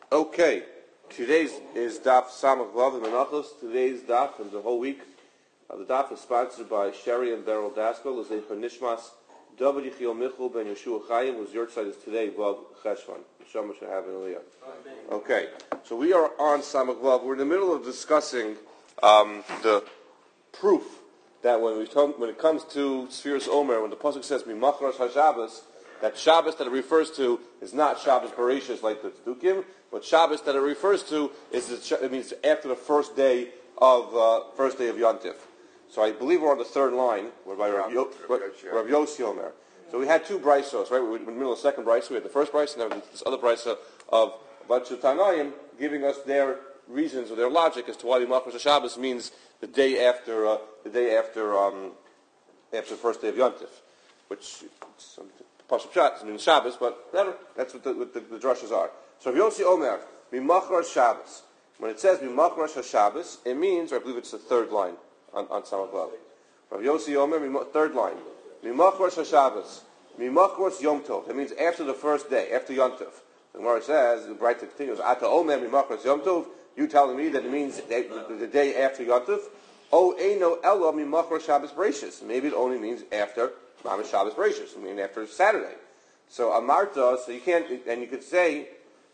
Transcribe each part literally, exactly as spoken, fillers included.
Okay, today's is Daf Samach Vav and Menachos. Today's Daf and the whole week. Uh, the Daf is sponsored by Sherry and Beryl Daskal. Is for Nishmas David Yichiel Michal Ben Yeshua Chaim. Whose your side is today Vav Cheshvan. Shama should have an Aliyah. Okay, so we are on Samach Vav. We're in the middle of discussing um, the proof that when we talk, when it comes to Sfiras Omer, when the pasuk says Mimachras HaShabbos, that Shabbos that it refers to is not Shabbos Bereshis like the Tzedukim, but Shabbos that it refers to is the, it means after the first day of uh, first day of Yontif. So I believe we're on the third line, whereby Rav Yo, Rav Yossi Omer. So we had two braisos, right? We were in the middle of the second brisa. We had the first brisa, and then this other brisa of a bunch of Tanaim giving us their reasons or their logic as to why the Machras Shabbos means the day after uh, the day after um, after the first day of Yontif, which some Pashup Shat means Shabbos, but whatever. That's what the, what the, the drushes are. So Rav Yossi Omer, Mimachras Shabbos. When it says Mimachras Shabbos, it means, or I believe it's the third line on on Samach Vav. Rav Yossi Omer, third line. Mimachras Shabbos, Mimachras Yom Tov. It means after the first day, after Yontif. The Gemara says, the bright continues, Ata Omer Mimachras Yom Tov. You telling me that it means the, the day after Yontif? Oh, Eino Elo Mimachras Shabbos Bereshis. Maybe it only means after Mamash Shabbos Bereshis. I mean after Saturday. So Amarta, so you can't, and you could say,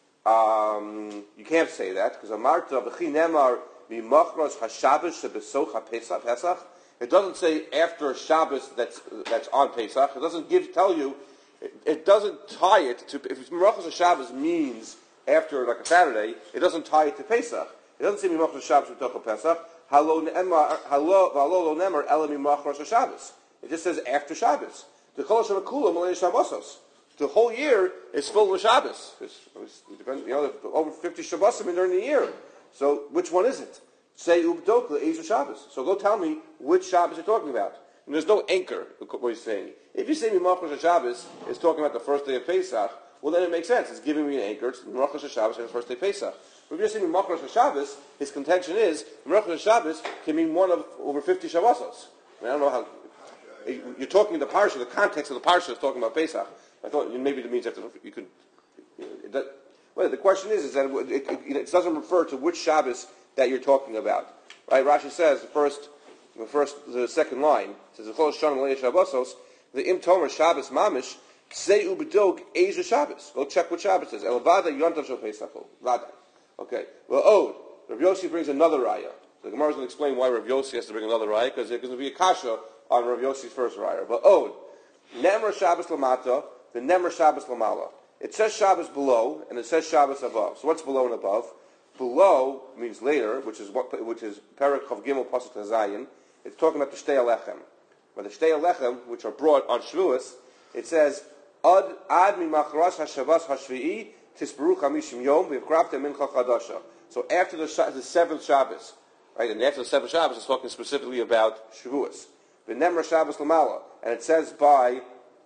um, you can't say that because Amarta v'chi nemar Mimachras HaShabbos shebesoch HaPesach Pesach. It doesn't say after Shabbos that's that's on Pesach. It doesn't give tell you. It, it doesn't tie it to if Mimachras HaShabbos means after like a Saturday. It doesn't tie it to Pesach. It doesn't say Mimachras HaShabbos b'toch Pesach. Halo nemar halo v'alo lo nemar ela Mimachras HaShabbos. It just says after Shabbos. The Chol Hashanah Kula Malay Shabbosos. The whole year is full with Shabbos. It's, it's, you know, over fifty Shabbosim during the year. So which one is it? Say Ubdokla Ezer Shabbos. So go tell me which Shabbos you're talking about. And there's no anchor. What he's saying. If you say Mimachras Shabbos is talking about the first day of Pesach, well then it makes sense. It's giving me an anchor. It's Mimachras Shabbos and the first day of Pesach. But if you're saying Mimachras Shabbos, his contention is Mimachras Shabbos can mean one of over fifty Shabbosos. I, mean, I don't know how. You're talking the parsha. The context of the parsha is talking about Pesach. I thought maybe it means after you could. You know, that, well, the question is, is that it, it, it doesn't refer to which Shabbos that you're talking about, right? Rashi says the first, the first, the second line says the Chol Shana Malei Shabbosos, the Im Tomer Shabbos Mamish Say Ubedog Ezer Shabbos. Go check what Shabbos says. Elvada Yontav Shel Pesach. Vada. Okay. Well, Od Rav Yossi brings another raya. The Gemara is going to explain why Rav Yossi has to bring another raya because there's going to be a kasha on Rav Yossi's first raya. But Od Nemer Shabbos Lamata. The Nemer Shabbos Lamala. It says Shabbos below, and it says Shabbos above. So what's below and above? Below means later, which is what, which is Perek Chav Gimel Pasuk Zayin. It's talking about the Shtei Alechem. But the Shtei Alechem, which are brought on Shavuos, it says Ad Ad Mimachras Hashavas Hashvi'i Tisperu Chamishim Yom V'Krafte Mincha Chadasha. So after the, the seventh Shabbos, right, and after the seventh Shabbos, it's talking specifically about Shavuos. The Nemer Shabbos Lamala, and it says by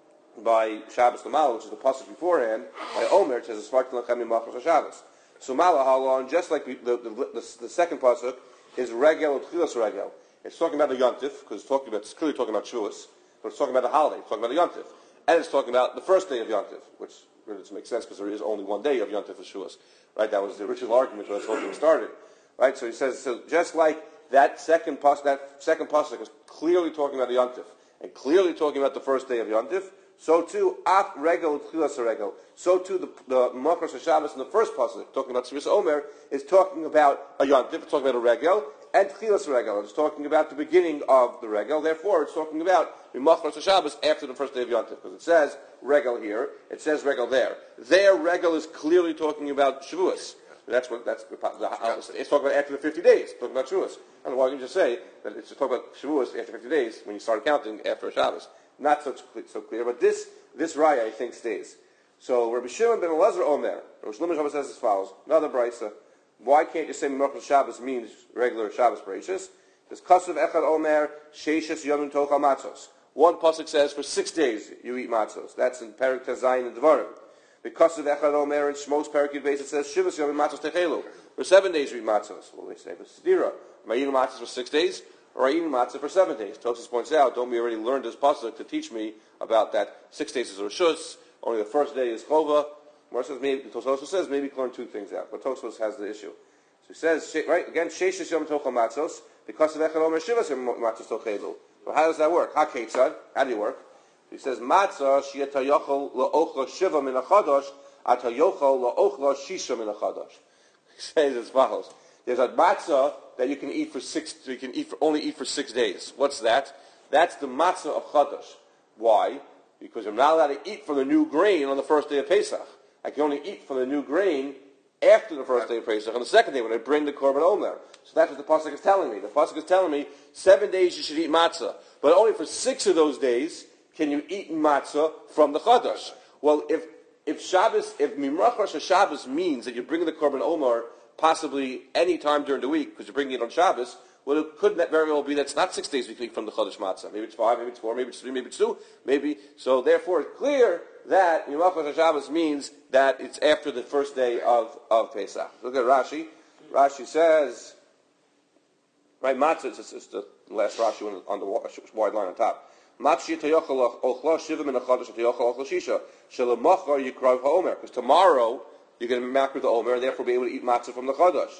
by Shabbos Lamala, which is the pasuk beforehand, by Omer, it says Svartin Lachem Mimachras Shabbos. So Mala Halon, just like the, the, the, the, the second pasuk, is Regel Tchilas Regel. It's talking about the Yontif, because it's talking about it's clearly talking about Shavuos, but it's talking about the holiday, it's talking about the Yontif. And it's talking about the first day of Yontif, which really doesn't make sense because there is only one day of Yontif for Shavuos. Right? That was the original argument when this whole thing started. Right? So he says, so just like that second pasuk, that second pasuk is clearly talking about the Yontif, and clearly talking about the first day of Yontif, so too, Ach Regel Tchilas Regel. So too, the the Machras Shabbos in the first pasuk, talking about Sfiras Omer, is talking about a Yontif, it's talking about a Regel, and Tchilas Regel. It's talking about the beginning of the Regel. Therefore, it's talking about the Machras Shabbos after the first day of Yontif, because it says Regel here, it says Regel there. There, Regel is clearly talking about Shavuos. That's what that's the, the it's talking about after the fifty days. It's talking about Shavuos. I don't know why you can just say that it's talking about Shavuos after fifty days when you start counting after Shabbos. Not so so clear, but this this raya I think stays. So Rabbi Shimon ben Elazar Omer, Rabbi Shlomo Shabbos says as follows: another brisa. Why can't you say Mimachras Shabbos means regular Shabbos Bereshis? Because Kasav Echad Omer Sheishes Yomim Tochal Matzos. One pasuk says for six days you eat matzos. That's in Perek Tezayin and Devarim. Because of Echad Omer and Shmos Perek Yud Beis it says Shivas Yomim Matzos Techelu. For seven days you eat matzos. Well, they say, but Sedira, am I eating matzos for six days? Or I eat matzah for seven days. Tosfos points out, don't we already learned this pasuk to teach me about that six days is Rishus, only the first day is Chova. Gemara says maybe, Tosfos says maybe you can learn two things out, but Tosfos has the issue. So he says, right, again, Sheshes Yom Tochel Matzos, because of Echad Omer Shivas Matzos Tochelu. Well, how does that work? Ha Ketzad, how do you work? He says, Matzah Shieta Yochel La'ochla Shiva Min HaChadosh, Ata Yochel La'ochla Shisha Min HaChadosh. He says as follows. There's a matzah that you can eat for six, you can eat for, only eat for six days. What's that? That's the matzah of Chadash. Why? Because I'm not allowed to eat from the new grain on the first day of Pesach. I can only eat from the new grain after the first day of Pesach, on the second day when I bring the Korban Omer. So that's what the Pasuk is telling me. The Pasuk is telling me seven days you should eat matzah, but only for six of those days can you eat matzah from the Chadash. Well, if if Shabbos, if Mimrach Rosh Hashabbos means that you're bringing the Korban Omer possibly any time during the week because you're bringing it on Shabbos, well, it could very well be that it's not six days we can eat from the Chodesh Matzah. Maybe it's five, maybe it's four, maybe it's three, maybe it's two, maybe. So therefore, it's clear that Yom Shabbos means that it's after the first day of, of Pesach. Look at Rashi. Rashi says, right, Matzah, it's, it's, it's the last Rashi on, on the wide line on top. Because tomorrow you're going to be makar the Omer and therefore be able to eat matzah from the Chodesh.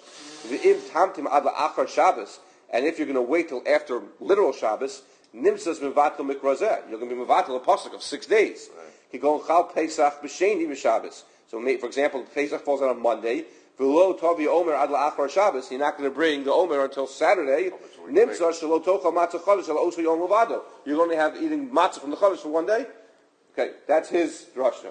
And if you're going to wait till after literal Shabbos, nimsas mevatel mikrazeh. You're going to be mevatel a pasuk of six days. He go chal Pesach b'sheni b'Shabbos. So, for example, Pesach falls on a Monday. V'lo tavi Omer ad la'achar Shabbos. You're not going to bring the Omer until Saturday. Nimsas shelo tochal matzah chodesh shelo osu yom levado. You're going to have eating matzah from the Chodesh for one day. Okay, that's his drasha.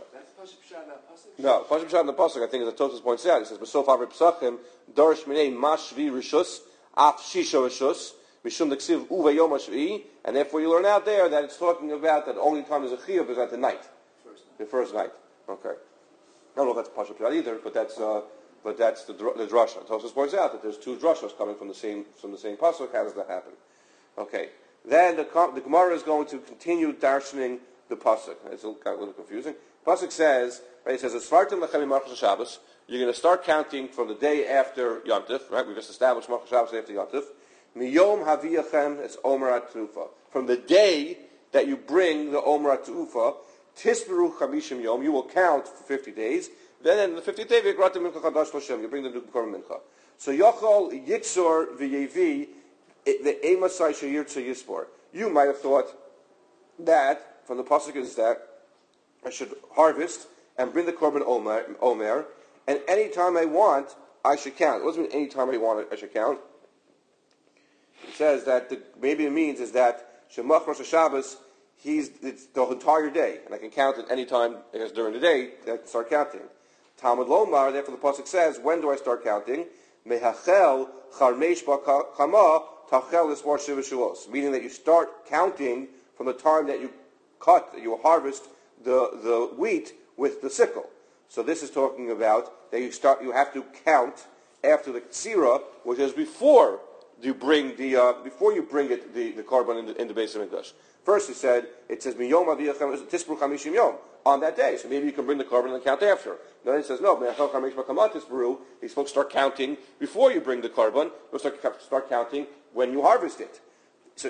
No, Pashup Pshat in the Pasuk, I think, as the Tosfos points out, he says, "B'sof Avri Pesachim, Dorish Minei Mashvi Rishus, Af Shisha Rishus, Mishum Deksiv Uve Yom Hashvi," and therefore you learn out there that it's talking about that the only time there's a chiyuv is at the night, first night. the first night. Okay, I don't know if that's Pashup Pshat either, but that's uh, but that's the the drasha. Tosfos points out that there's two drashas coming from the same from the same Pasuk. How does that happen? Okay, then the the Gemara is going to continue darshaning the Pasuk. It's a little confusing. Pasuk says, right, it says, "Esfartim lechem Marchas Shabbos." You're going to start counting from the day after Yom Tov, right? We've just established Marchas Shabbos after Yom Tov. Miyom haviyachem es Omer HaTufa. From the day that you bring the Omer HaTufa, tisberu chamishim yom, you will count for fifty days. Then in the fiftieth day, v'yikratim mincha chadash l'Shem, you bring the Korban Mincha. So Yochol Yitzor v'Yevi the Emasai Sheyirtza Yispor. You might have thought that from the pasuk is that I should harvest and bring the Korban Omer, Omer, and any time I want, I should count. What does it mean any time I want, I should count? It says that the, maybe it means is that Shemach Rosh Hashabbos, he's it's the entire day, and I can count at any time I guess during the day, I can start counting. Talmud Lomar, therefore the pasuk says, when do I start counting? Mehachel charmesh b'chama tachel ismar shiva shuos, meaning that you start counting from the time that you cut, that you harvest the, the wheat with the sickle. So this is talking about that you start. You have to count after the tzira, which is before you bring the uh, before you bring it the, the korban in the, in the base of English. First, he said it says miyom aviyachem tisbru chamishim yom on that day. So maybe you can bring the korban and count after. Then it says no. He's supposed to start counting before you bring the korban. You'll start start counting when you harvest it. So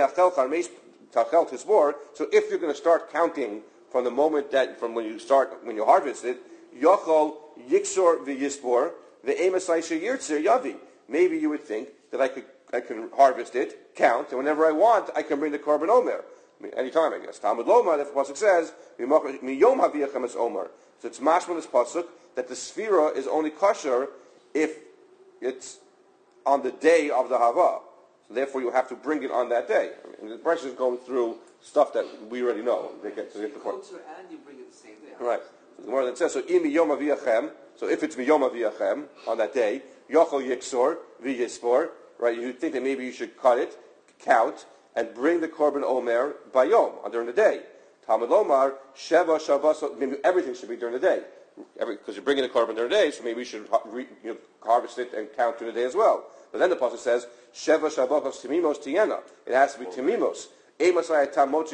so if you're going to start counting from the moment that, from when you start, when you harvest it, Yochol Yiksor v'Yispor v'Emasai Sheyirtzer Yavi. Maybe you would think that I could, I can harvest it, count, and whenever I want, I can bring the Korban Omer. I mean, anytime, I guess. Talmud Lomar, the pasuk says, Miyom Haviyachem es Omer. So it's mashma this pasuk that the sphira is only kosher if it's on the day of the hava. So therefore, you have to bring it on that day. I mean, the Breshus is going through stuff that we already know. They get to get the point. And you bring it the same day. Right. So the more that says, so imi yom aviyachem. So if it's miyom aviyachem on that day, yochel yiksor v'yispor. Right. You think that maybe you should cut it, count, and bring the korban omer by yom during the day. Talmud Lomar sheva shabbos. Maybe everything should be during the day, because you're bringing the korban during the day. So maybe you should you know, harvest it and count during the day as well. But then the pasuk says sheva shabbos timimos tiena. It has to be timimos. It's only going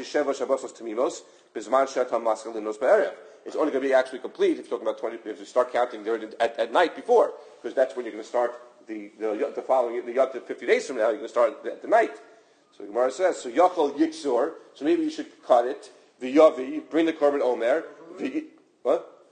to be actually complete if you're talking about twenty. If you start counting there at, at night before, because that's when you're going to start the the, the following the Yom fifty days from now. You're going to start at the night. So the Gemara says, so Yachol Yiksor. So maybe you should cut it. The Yavi, bring the Korban Omer. The, what?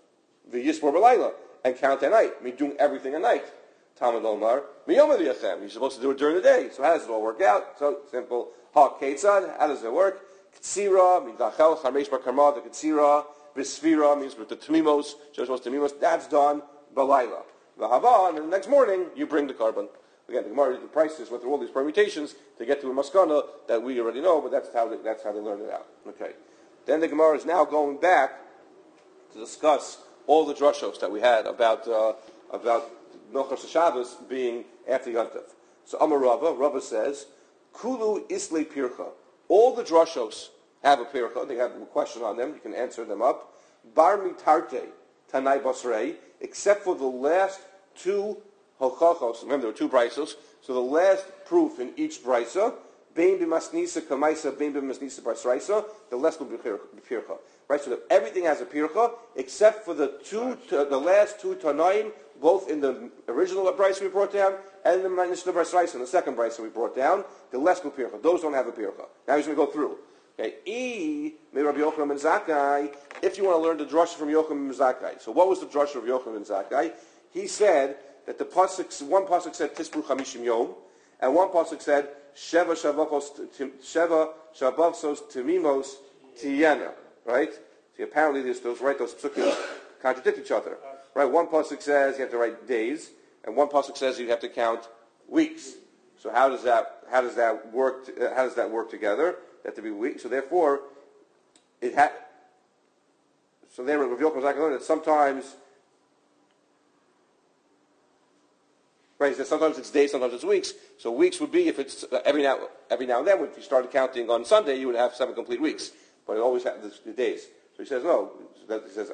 v'yisbor b'layla, and count at night. I mean, doing everything at night. Talmud Omar, miyom v'yachem. You're supposed to do it during the day. So how does it all work out? So simple. Ha ketzad. How does it work? Ketzira, midachel, chamesh b'karma, the ketzira, v'sfira, means with the tamimos, shows tamimos, that's done, b'layla. V'hava, and then the next morning, you bring the carbon. Again, the Gemara, the prices went through all these permutations to get to a maskana that we already know, but that's how they, that's how they learned it out. Okay. Then the Gemara is now going back to discuss all the drushos that we had about uh, about Milchas Shabbos being after Yontif. So Amar Rava, Rava says, Kulu Isle Pircha. All the drushos have a pircha. They have a question on them. You can answer them up. Bar mitarte tanai basrei, except for the last two hochachos. Remember, there were two brisos. So the last proof in each brisa, bein b'masnisa kamaisa, bein b'masnisa basraisa, the less will be pircha. Right. So that everything has a pircha except for the two, the last two tanaim, both in the original brisa we brought down and the Mishnah Brisa in the second brisa we brought down. The less will pircha. Those don't have a pircha. Now he's going to go through. Okay, E, Rabbi Yochanan ben Zakkai, if you want to learn the drasha from Yochanan ben Zakkai. So what was the drasha of Yochanan ben Zakkai? He said that the pasuk, one pasuk said Tisbru Chamishim Yom, and one pasuk said Sheva Shavavos Sheva Shavavos Timimos Tiyena. Right? So apparently these, those right those psukim contradict each other. Right? One pasuk says you have to write days, and one pasuk says you have to count weeks. So how does that how does that work? To, uh, how does that work together? That to be weak. So therefore, it had. So there, Rav Yochanan ben Zakkai learned that sometimes, right? That sometimes it's days, sometimes it's weeks. So weeks would be if it's uh, every now every now and then. If you started counting on Sunday, you would have seven complete weeks. But it always had the, the days. So he says no. He says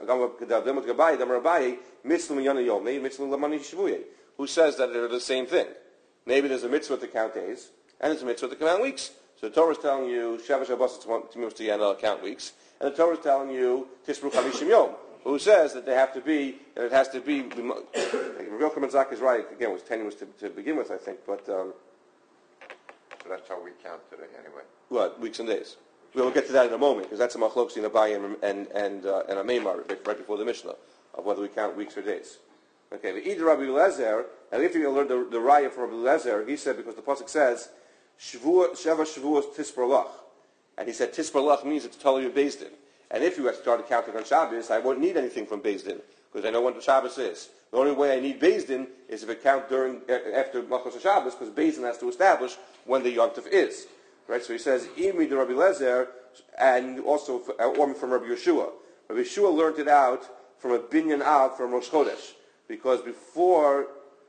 who says that they're the same thing? Maybe there's a mitzvah to count days, and there's a mitzvah to count weeks. So the Torah is telling you Sheva Shabbos Timimos Tiyena count weeks, and the Torah is telling you Tisbru Chamishim Yom. Who says that they have to be? That it has to be. Rav Yochanan ben Zakkai is right. Again, it was tenuous to, to begin with, I think, but um, so that's how we count today, anyway. What weeks and days? We'll get to that in a moment because that's a machlokes in Abaye and and and, uh, and a Meimar right before the Mishnah of whether we count weeks or days. Okay, the either Rabbi Eliezer, and if you're going to learn the, the raya from Rabbi Eliezer, he said because the pasuk says Shvua Sheva Shavuos Tisper Lach, and he said Tisper Lach means it's totally based in. And if you had started counting on Shabbos, I won't need anything from Beis Din because I know when the Shabbos is. The only way I need Beis Din is if I count during after Malchus Shabbos because Beis Din has to establish when the Yom Tov is. Right, so he says, Imi de Rabbi Lezer, and also or from Rabbi Yeshua. Rabbi Yeshua learned it out from a binyan av from Rosh Chodesh, because before,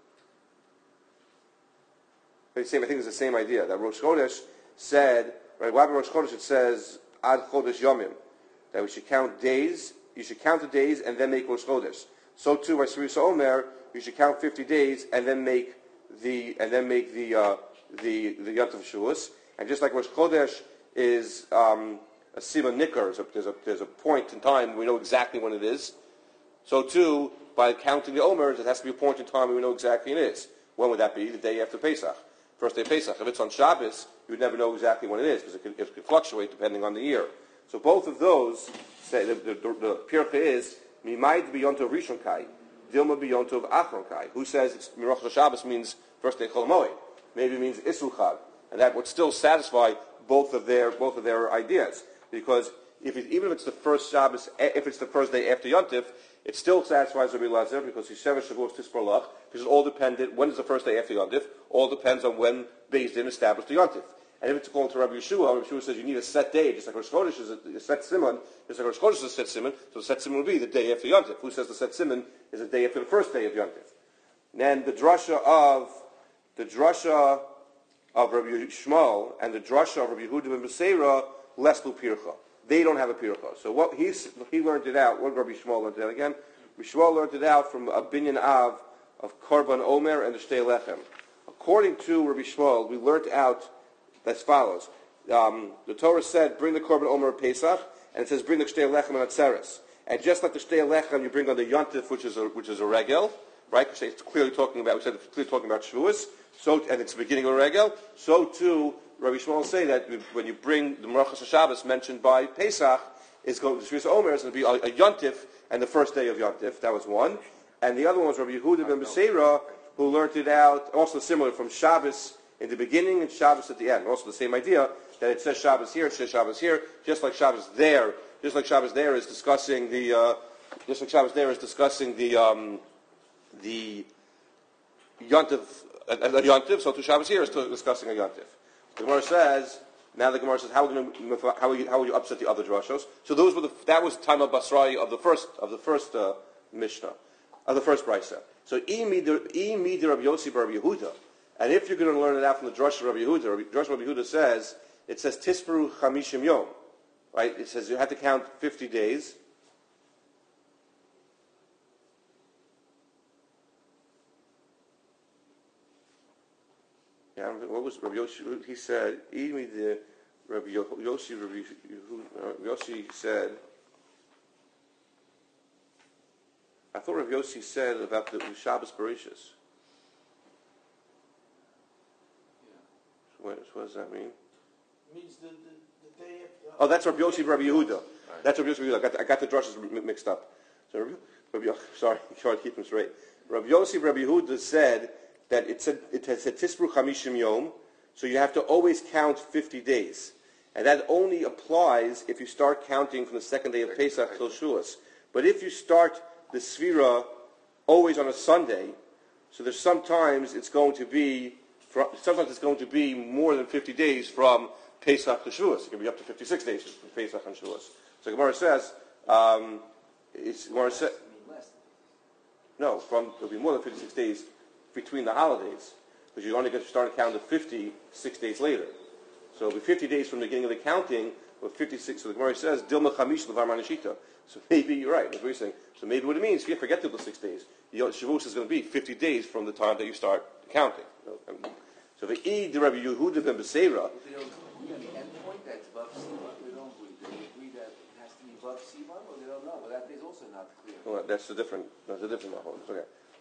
I think it's the same idea, that Rosh Chodesh said, right, why Rosh Chodesh it says, Ad Chodesh Yomim, that we should count days, you should count the days and then make Rosh Chodesh. So too, by Srisa Omer, you should count fifty days and then make the, and then make the, uh, the, the Yom Tov Shavuos. And just like Rosh Chodesh is um, a Sima Nikar, there's a, there's a point in time we know exactly when it is. So too, by counting the Omers, it has to be a point in time we know exactly when it is. When would that be? The day after Pesach. First day of Pesach. If it's on Shabbos, you would never know exactly when it is, because it could, it could fluctuate depending on the year. So both of those say, the, the, the, the Pircha is, Mimayd b'yontov Rishon Kai, Dilma b'yontov Achron Kai. Who says it's Rosh Shabbos means first day Chol Hamoed. Maybe it means Isur Chag. And that would still satisfy both of their both of their ideas, because if it, even if it's the first Shabbos, if it's the first day after Yom Tov, it still satisfies Rabbi Eliezer because he's Sheva Shavuos Tisper Lach, because it's all dependent. When is the first day after Yom Tov? All depends on when Beis Din established the Yom Tov. And if it's according to Rabbi Yeshua, Rabbi Yeshua says you need a set day, just like Rosh Chodesh is a, a set simon, just like Rosh Chodesh is a set simon, so the set simon will be the day after Yom Tov. Who says the set simon is the day after the first day of Yom Tov? And then the drasha of the drasha. of Rabbi Shmuel and the drasha of Rabbi Yehuda ben Beseira, leslu pircha. They don't have a pircha. So what he's, he learned it out. What Rabbi Shmuel learned it out again? Rabbi Shmuel learned it out from a binyan av of Korban Omer and the Shtei Lechem. According to Rabbi Shmuel, we learned out as follows. Um, the Torah said, bring the Korban Omer of Pesach, and it says, bring the Shtei Lechem and Atzeres. And just like the Shtei Lechem, you bring on the Yontif, which is a, which is a regel, right? It's clearly talking about, we said it's clearly talking about Shavuos. So, and it's the beginning of a regel. So too, Rabbi Shmuel say that when you bring the Merachas Shabbos mentioned by Pesach, is going to Shvius Omer is going to be a, a Yontif and the first day of Yontif. That was one. And the other one was Rabbi Yehuda ben Beseira, who learned it out, also similar from Shabbos in the beginning and Shabbos at the end. Also the same idea, that it says Shabbos here, it says Shabbos here, just like Shabbos there, just like Shabbos there is discussing the, uh, just like Shabbos there is discussing the, um, the Yontif, a, a Yontif, so to Shabbos here is discussing a Yontif. The Gemara says, now the Gemara says, how are we going to, how will you, how will you upset the other drashos? So those were the, that was time of Basrai of the first, of the first, uh, Mishnah, of the first Brisa. So, Imi de Rabbi Yossi bar Rabbi Yehuda. And if you're going to learn it out from the Drush of Rabbi Yehuda, Rabbi, Drush of Rabbi Yehuda says, it says, Tisperu Chamishim Yom. Right? It says you have to count fifty days. Yeah, what was Rabbi Yossi? He said, Imi de Rabbi Yossi, Rabbi Yossi said, I thought Rav Yossi said about the Shabbos Bereshis. Yeah. What, what does that mean? It means the, the, the day after. Oh, that's Rav Yossi Rabbi Yehuda. Right. That's Rav Yossi Rabbi Yehuda. I got the, I got the drushes mixed up. So Rabbi, Rabbi sorry, sorry to keep them straight. Rav Yossi Rabbi Yehuda said that it said it has said Tisbru Chamishim Yom, so you have to always count fifty days, and that only applies if you start counting from the second day of Pesach till Shuas. But if you start the Sfira always on a Sunday, so there's sometimes it's going to be sometimes it's going to be more than fifty days from Pesach to Shavuos. It can be up to fifty-six days from Pesach and Shavuos. So Gemara says, um, it's Gemara says, no, from it'll be more than fifty-six days between the holidays, because you only get to start counting fifty-six days later. So it'll be fifty days from the beginning of the counting, but fifty-six. So the Gemara says, Dilma Chamish Levar Manashita. So maybe you're right. That's what you're saying. So maybe what it means, if you forget till the six days, Shavuos is going to be fifty days from the time that you start counting. So the E, the Rabbi Yehuda ben Beseira. If they don't agree on the end point, that's Vav Sivan, they don't agree. They agree that it has to be Vav Sivan, or they don't know. But that is also not clear. Well, that's a different, that's a different mahon. Okay.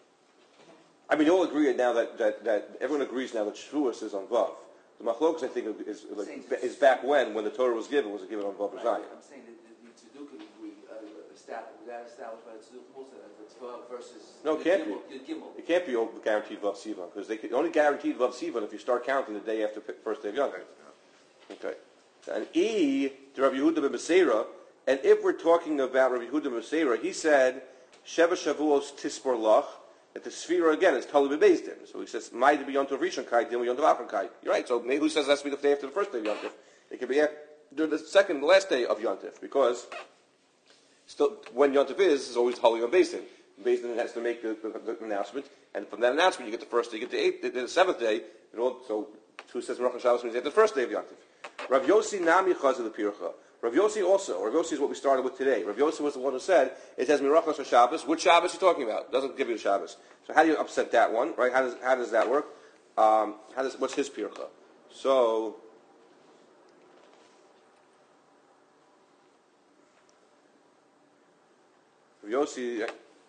I mean, you all agree now that, that, that everyone agrees now that Shavuos is on Vav. The machlokas, I think, is, like, is back when, when the Torah was given, was it given on Vav or Zayin? I'm saying that the Tzeduk can agree, uh, established, that established by the Tzeduk also, that it's Vav versus No, it can't Gimel, be. the Gimel. It can't be guaranteed Vav Sivan, because they can only guaranteed Vav Sivan if you start counting the day after first day of Yom. Okay. And E, to Rabbi Yehuda ben Beseira, and if we're talking about Rabbi Yehuda ben Beseira, he said, Sheva Shavuos Tispor Lach, that the Sfira again is totally based in. So he says, Mai to be Yom Tov Rishon Kai, Dim Yom Tov Achron Kai. You're right. So maybe who says it has to be the day after the first day of Yom Tov? It could be after the second, the last day of Yom Tov, because still, when Yom Tov is, is always holy on Beis Din. Beis Din has to make the, the, the announcement, and from that announcement, you get the first day, you get the eighth, the, the seventh day, and all, so who says Rosh Hashanah means the first day of Yom Tov. Rav Yossi Nami Chaz of the Pircha. Rav Yossi also, Rav Yossi is what we started with today. Rav Yossi was the one who said, it says Mirachos for Shabbos. Which Shabbos are you talking about? It doesn't give you a Shabbos. So how do you upset that one, right? How does, how does that work? Um, how does, what's his Pircha? So, Rav Yossi,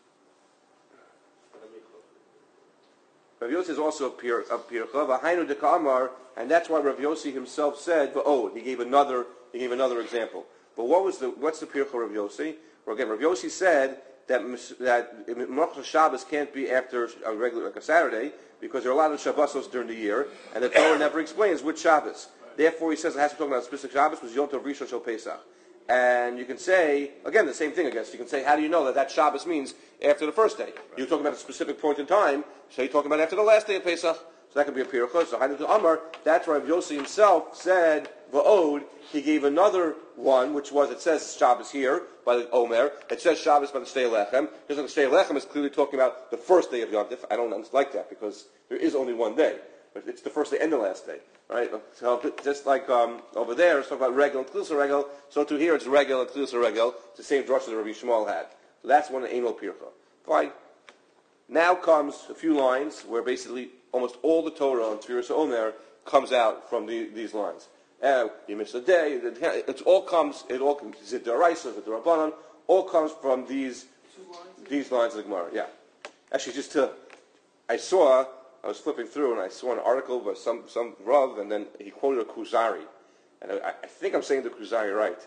Rav Yossi is also a Pircha, V'hainu dekamar, and that's why Rav Yossi himself said, oh, he gave another He gave another example. But what was the what's the Pircha Rav Yossi? Well, again, Rav Yossi said that that Melachos Shabbos can't be after a regular like a Saturday because there are a lot of Shabbosos during the year, and the Torah never explains which Shabbos. Therefore, he says it has to be talking about a specific Shabbos, was Yom Tov Rishon Shel Pesach. And you can say again the same thing. I guess you can say, how do you know that that Shabbos means after the first day? You're talking about a specific point in time, so you're talking about after the last day of Pesach. So that could be a Pircha. So Hainu Amar, that's why Rav Yossi himself said, Va'od, he gave another one, which was, it says Shabbos here, by the Omer, it says Shabbos by the Shtei Lechem, because the Shtei Lechem is clearly talking about the first day of Yom Tov. I don't like that, because there is only one day. But it's the first day and the last day. Right? So just like um, over there, it's talking about Regel and Klusa Regel, so to here it's Regel and Klusa Regel. It's the same drush that Rabbi Shmuel had. So that's one Einol Pircha. Fine. Now comes a few lines where basically almost all the Torah on Tfiras Omer comes out from the, these lines. Uh, you miss a day. It all comes. It all comes. Zid Daraisa, Zid Rabbanan, all comes from these these lines of the Gemara. Yeah, actually, just to I saw. I was flipping through and I saw an article by some some Rav, and then he quoted a Kuzari, and I, I think I'm saying the Kuzari right.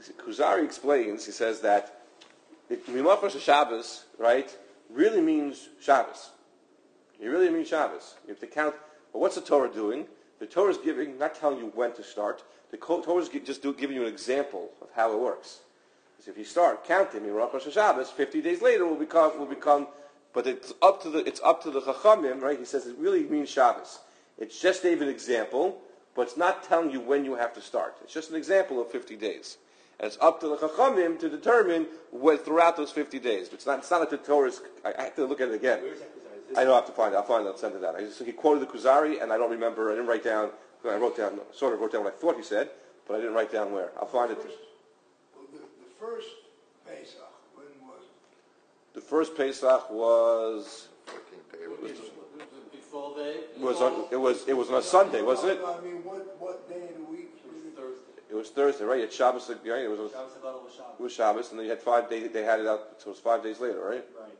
Kuzari explains, he says that Mimachos Shabbos, right, really means Shabbos. It really means Shabbos. You have to count, well, what's the Torah doing? The Torah is giving, not telling you when to start. The Torah is just do, giving you an example of how it works. So if you start counting Mimachos Shabbos, fifty days later will become, will become, but it's up to the, it's up to the Chachamim, right? He says it really means Shabbos. It's just an example, but it's not telling you when you have to start. It's just an example of fifty days. And it's up to the Chachamim to determine what throughout those fifty days. But it's not, it's not like the Torah's, I, I have to look at it again. Where's that Kuzari? I don't have to find it. I'll find it. I'll send it out. I just, he quoted the Kuzari, and I don't remember. I didn't write down, I wrote down, sort of wrote down what I thought he said, but I didn't write down where. I'll find it. Well, the, the first Pesach, when was it? The first Pesach was, fourteenth day. Before they. was on, it was, it was on a Sunday, wasn't it? I mean, what, what day of the week? was it? Thursday. It was Thursday, right? It's Shabbos, right? It was, Shabbos Aggadol was Shabbos. it was Shabbos, and then you had five days, they had it out, so it was five days later, right? Right.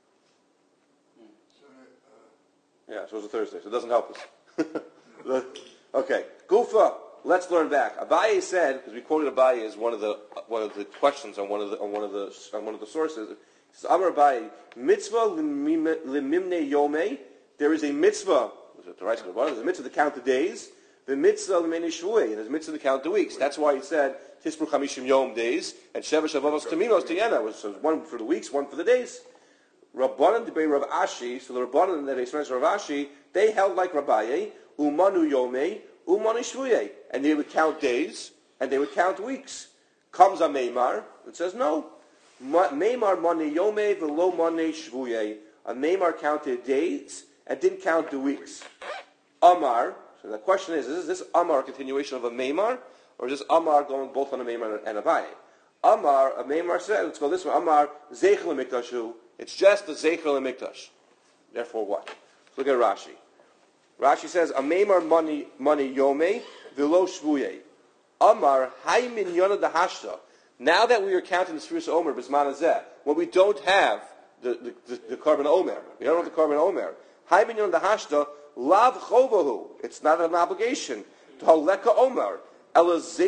So, uh, Yeah, so it was a Thursday, so it doesn't help us. Okay, Gufa, let's learn back. Abaye said, because we quoted Abaye as one of the one of the questions on one of the on one of the on one of the sources. It says, Amar Abaye, mitzvah limimne yomei. There is a mitzvah. Was it the right one? There's a mitzvah to count the days. The mitzvah limene shvuei, and there's a mitzvah to count the weeks. That's why he said tispru chamishim yom days and sheva shavavos taminos tiyena. So one for the weeks, one for the days. Rabbanan debei Rav Ashi, so the Rabbanan that explains Rav Ashi, they held like Rabbaye, umanu yomei, umanu shvuye, and they would count days, and they would count weeks. Comes a Meimar, it says no. Meimar mani yomei velo mani shvuye. A Meimar counted days, and didn't count the weeks. Amar, so the question is, is this Amar a continuation of a Meimar, or is this Amar going both on a Meimar and a Abaye? Amar, a Meimar said, let's go this way, Amar, Zeichel Mikdashu. It's just the Zeichel Mikdash. Therefore what? Look at Rashi. Rashi says, a Meimar money money yome, velo shvuye. Amar, haymin yonah dahashta. Now that we are counting the Sfiras Omer, Bisman Azeh, when we don't have the, the, the, the Korban Omer, we don't have the Korban Omer, haymin yonah dahashta, lav chovahu. It's not an obligation. Haleka Omer. It's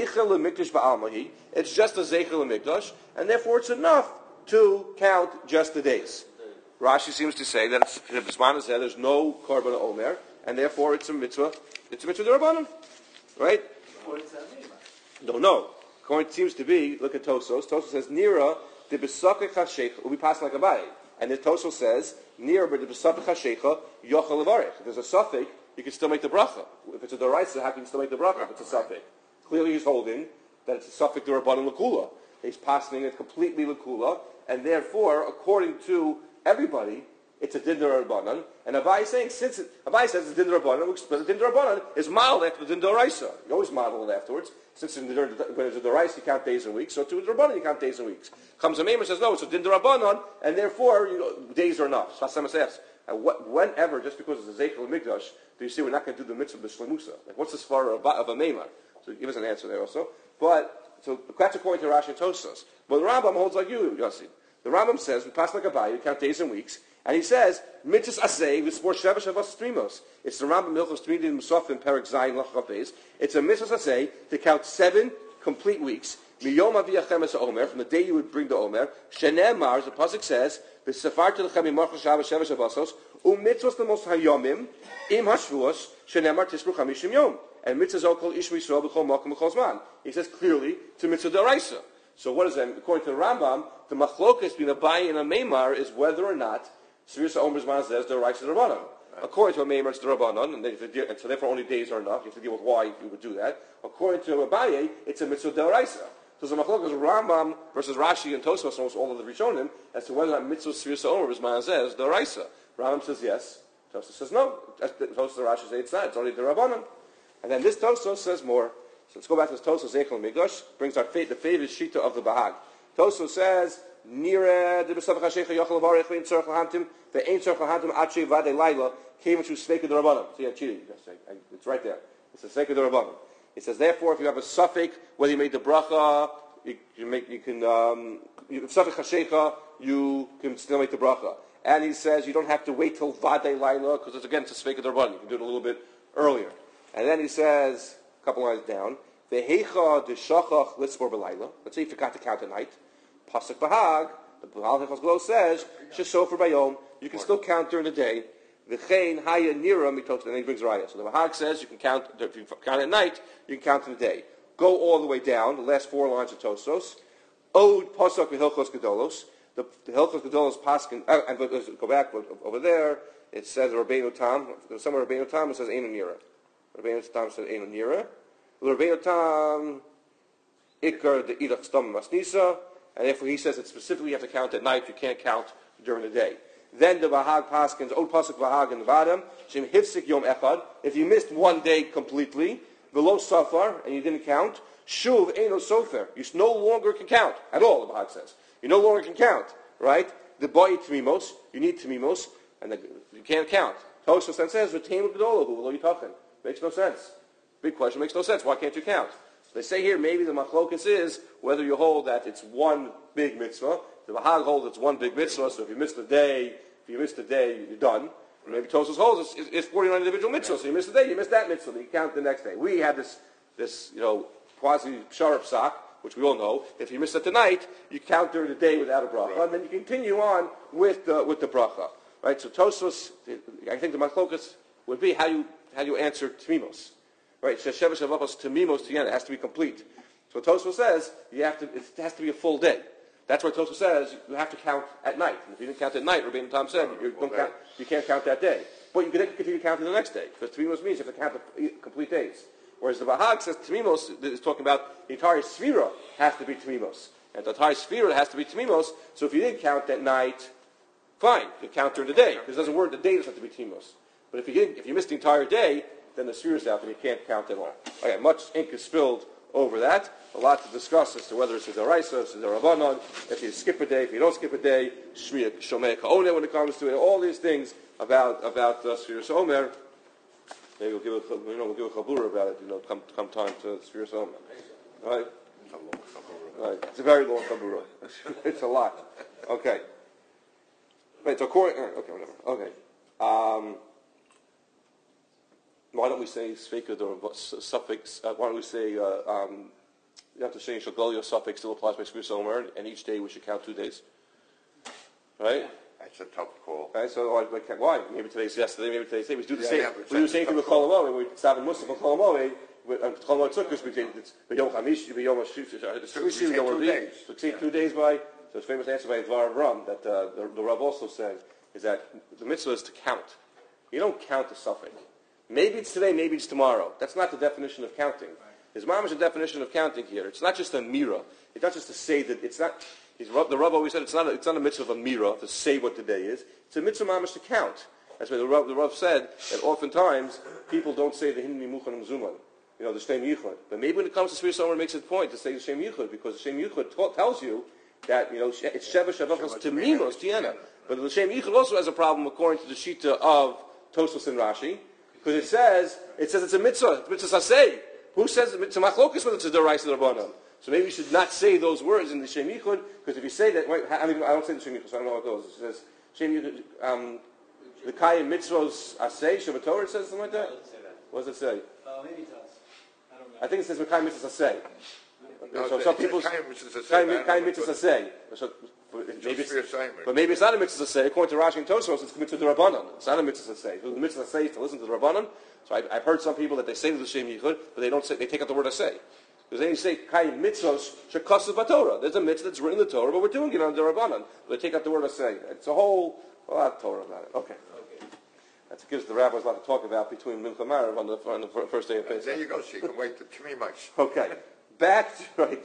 just a Zeichel Mikdash, and therefore it's enough to count just the days. Rashi seems to say that it's, Bisman said there's no Korban Omer, and therefore it's a mitzvah. It's a mitzvah d'Rabbanan, right? Don't know. According seems to be. Look at Tosos. Tosos says Nira the besakach hashecha will be passed like a bay, and the Tosos says Nira the besakach hashecha yochel levarich. If there's a suffix, you can still make the bracha. If it's a doraisa, how can you still make the bracha if it's a suffix? Clearly, he's holding that it's a suffix d'Rabbanan l'kula. He's passing it completely l'kula, and therefore, according to everybody, it's a din d'Rabbanan. And Abai is saying, since it, Abai says it's din d'Rabbanan, but the din d'Rabbanan is modeled after the din d'Oraisa. You always model it afterwards. Since in the, when it's a d'Oraisa, you count days and weeks, so to the Rabbanan, you count days and weeks. Comes a Meimer says, no, it's a din d'Rabbanan, and therefore, you know, days are enough. Sfas says, and what, whenever, just because it's a Zeichel Mikdash, do you see we're not going to do the mitzvah b'shlemusa? Like, what's the svara of a Meimer? So give us an answer there also. But, so that's according to Rashi and Tosas. But the Rambam holds like you, Yossi. The Rambam says, we pass like a bay, we count days and weeks, and he says, mitzvahs asay, we sport sheva shavas strimos. It's the Rambam Milchos Tridin Musafim Perek Zayin Lachapes. It's a mitzvahs asay to count seven complete weeks. Miyom aviyachem es Omer, from the day you would bring the Omer. Shenemar, the pasuk says, v'safar to the chem imachos shavas sheva shavasos, u'mitzvahs the most hayomim, im hashvuos, shenemar tispru chamishim yom. And mitzvahs all called Ishma Yisrael b'chol makom b'chol zman. He says clearly to mitzvah d'oraisa. So what is that? According to the Rambam, the machlokas between a Abaye and a Meimar is whether or not Sfiras Omer's man says d'oraisa d'Rabbanan. According to a Meimar, it's d'Rabbanan, and, and so therefore only days are enough. You have to deal with why you would do that. According to Abaye, it's a mitzvah d'oraisa. So the machlokas Rambam versus Rashi and Tosfos, almost all of the Rishonim, as to whether or not mitzvah Sfiras Omer's man says d'oraisa. Rambam says yes. Tosfos says no. Tosfos and Rashi say it's not. It's only d'Rabbanan. And then this Tosfos says more. So let's go back to this Tosfos Zeichel Mikdash. Brings our fa- the favorite shita of the Bahag. Tosfos says, Nira de besavach hashecha yochel avarech ve'in tzorach lahantim ve'in tzorach lahantim atzei vadei laila came into sveika d'Rabbanan. See, I'm cheating. It's right there. It's a sveika d'Rabbanan. It says, therefore, if you have a suffix, whether you made the bracha, you, you make, you can, um, you, suffix hashecha, you can still make the bracha. And he says you don't have to wait till vadei laila because it's again it's a sveika d'Rabbanan. You can do it a little bit earlier. And then he says, a couple lines down, Vehecha de shachach litzbor b'layla. Let's say you forgot to count at night. Pasuk Bahag, the Baal Hechos Glo says, Shesofer Bayom, you can still count during the day. V'chein haya nira mitot, and then he brings raya. So the Bahag says you can count, if you count at night, you can count in the day. Go all the way down, the last four lines of Tosos. Od Pasuk v'Hilchos Gedolos. The, the Hilchos Gedolos Paskin, uh, and but, let's go back, but over there, it says Rabbeinu Tam, somewhere Rabbeinu Tam, it says Einu Nira. Rabbeinu Tam says Einu Nira. Rabbeinu Tam, Ikar the Idach Stam Masnisa, and therefore he says that specifically you have to count at night, you can't count during the day. Then the Bahag Paskins, Od Pasuk Bahag in the bottom, Shem Hifsik Yom Echad, if you missed one day completely, below Safar, and you didn't count, Shuv Eino Sofer, you no longer can count, at all, the Bahag says. You no longer can count, right? The boy Tamimos, you need Tamimos, and the, you can't count. Tosfos then says, V'teim G'dolo, who will you talking? Makes no sense. Big question, makes no sense. Why can't you count? So they say here, maybe the machlokas is whether you hold that it's one big mitzvah. The Bahag holds it's one big mitzvah, so if you miss the day, if you miss the day, you're done. And maybe Tosfos holds it's, it's forty-nine individual mitzvahs, so you miss the day, you miss that mitzvah, then you count the next day. We have this, this you know, quasi-sharab sock, which we all know. If you miss it tonight, you count during the day without a bracha, right. And then you continue on with the, with the bracha. Right? So Tosfos, I think the machlokas would be how you how you answer Tamimos. Right? Shesheva Shavapos Tamimos Tiana. It has to be complete. So Tosfos says you have to. It has to be a full day. That's why Tosfos says you have to count at night. And if you didn't count at night, Rabbeinu Tam said you, don't count, you can't count that day. But you can continue counting the next day because Tamimos means you have to count the complete days. Whereas the Bahag says Tamimos is talking about the entire Sfira has to be Tamimos. And the entire Sfira has to be Tamimos. So if you didn't count at night, fine, you count during the day. Because it doesn't work, the day doesn't have to be Tamimos. But if you didn't, if you missed the entire day, then the Sfira is out and you can't count at all. Okay, much ink is spilled over that. A lot to discuss as to whether it's a Daraisa, it's a Rabbanon, if you skip a day, if you don't skip a day, Shmiya Shomei Ka'oneh when it comes to it, all these things about about uh, Sfira Omer. Maybe we'll give a you know we'll give a chabura about it. You know, come come time to Sfira Omer. All right. All right. It's a very long chabura. It's a lot. Okay. Right. So according. Okay. Whatever. Okay. Um, why don't we say Sveika or suffix? Uh, why don't we say uh, um, you have to say Shagolio suffix still applies by Sfira Omer, and each day we should count two days. Right. That's a tough call. Okay, so like, why? Maybe today's yesterday, maybe today's today. We do the Yeah, same. yeah, We do the same thing with Cholamoe. We stop in Musaf and Cholamoe. And Cholamoe Tzukkos, we take it's Yom Chamish, Yom Shishi, Yom Ravi. So we say two days by. So it's famous answer by Dvar Ram that uh, the, the Rav also said is that the mitzvah is to count. You don't count the suffix. Maybe it's today, maybe it's tomorrow. That's not the definition of counting. His mom is a definition of counting here. It's not just a mira. It's not just to say that it's not. He's, the Rav always said it's not a, it's not a mitzvah of a mira to say what the day is. It's a mitzvah mamash to count. That's why the Rav, the Rav said that oftentimes people don't say the hinni muchan zuman, you know, the shem yichud. But maybe when it comes to Sfira Omer, it makes it a point to say the shem yichud because the shem yichud t- tells you that you know it's sheva shavachos temimos tiena. But the shem yichud also has a problem according to the shita of Tosfos and Rashi because it says it says it's a mitzvah. It's mitzvah saseh. Who says it's a machlokas whether it's a deraisa rabbanon? So maybe you should not say those words in the Shem Yichud, because if you say that, wait, I, mean, I don't say the Shem Yichud, so I don't know how it goes. It says, Shem Yichud, um, the Kayim Mitzvos Aseh, Shabbat Torah, it says something like that? It doesn't say that. What does it say? Uh, maybe it does. I don't know. I think it says Kayim Mitzvos Aseh. No, So it some says people, Kayim Mitzvos Aseh, I don't Kayim know Mitzvos what- Aseh. So, maybe it's, Sfira Omer. but maybe it's not a Mitzvah Aseh. According to Rashi and Tosfos, it's a Mitzvah Rabbanon. It's not a Mitzvah Aseh. So the Mitzvah Aseh is to listen to the Rabbanon. So I've, I've heard some people that they say the Shem Yichud, but they don't say, they take out the word Aseh. Because then you say, Kayim mitzvos shekasav b'Torah. There's a mitzvah that's written in the Torah, but we're doing it on the Rabbanan. But they take out the word asay. It's a whole, a lot of Torah about it. Okay. okay. That gives the rabbis a lot to talk about between Mincha Marav on the, on the first day of Pesach. There you go, so you can wait to Tamimos. Okay. Back to, right.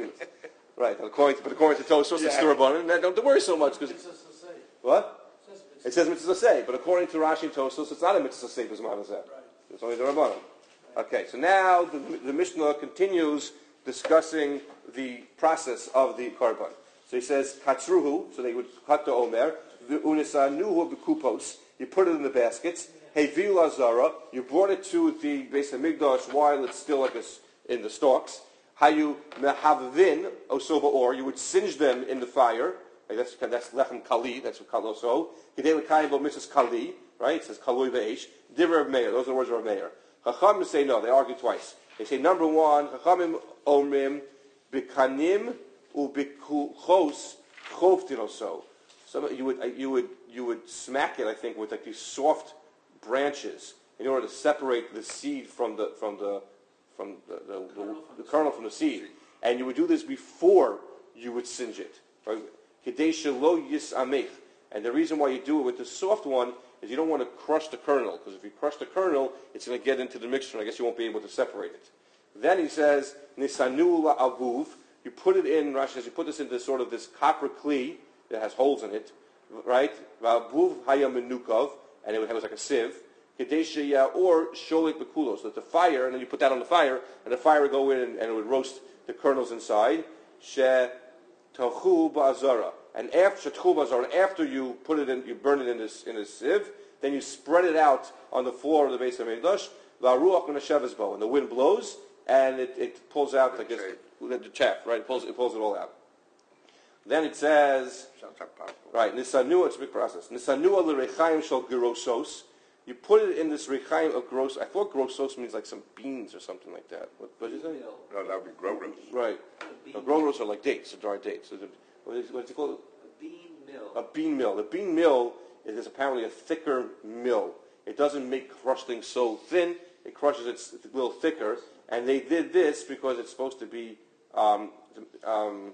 right. According to, but according to Tosfos, it's the Rabbanan. And don't worry so much, because, Mitzvah Saseh. what? It says It says mitzvah asay, but according to Rashi and Tosfos, it's not a mitzvah asay, b'zman hazeh. It's only the Rabbanan. Okay, so now the, the Mishnah continues discussing the process of the korban. So he says, katzruhu, so they would cut the omer, unisanuhu b'kupos, you put it in the baskets, heviu lazara, you brought it to the Beis Hamikdash while it's still like this in the stalks, hayu mehavvin, osoba or, you would singe them in the fire, like that's, that's lechem kali, that's what kaloso, hidei l'kayim bo mitzvahs kali, right, it says kaloi ve'esh, divrei of Meir, those are the words of Meir. Chacham say no, they argue twice. They say number one, Chachamim Omrim Bikanim Ubikuchos Choftiroso. So you would you would you would smack it, I think, with like these soft branches in order to separate the seed from the from the from the, the, the, the, the kernel from the seed. And you would do this before you would singe it. Right? Kedesha lo yisamech. And the reason why you do it with the soft one is you don't want to crush the kernel, because if you crush the kernel, it's going to get into the mixture, and I guess you won't be able to separate it. Then he says, Nisanu la'avuv, you put it in, Rashi says, you put this into sort of this copper kli that has holes in it, right? Va'avuv haya menukov, and it was like a sieve. Kedesha or sholik bekulo, so that the fire, and then you put that on the fire, and the fire would go in and, and it would roast the kernels inside. She tochu ba'azara. And after and after you put it in, you burn it in this in a sieve, then you spread it out on the floor of the base of Mikdash. Va'ruach minasheves, and the wind blows and it, it pulls out like this, the chaff, right? It pulls it pulls it all out. Then it says, Sounds like powerful. right? Nisanua, it's a big process. Nisanua l'rechaim shel gerosos. You put it in this rechaim of gross. I thought grossos means like some beans or something like that. What, what did you say? No, that would be gross. Right. No, growros are like dates, or dried dates. What is, what is it called? A bean mill. A bean mill. The bean mill is apparently a thicker mill. It doesn't make crush things so thin. It crushes it a little thicker. And they did this because it's supposed to be um, um,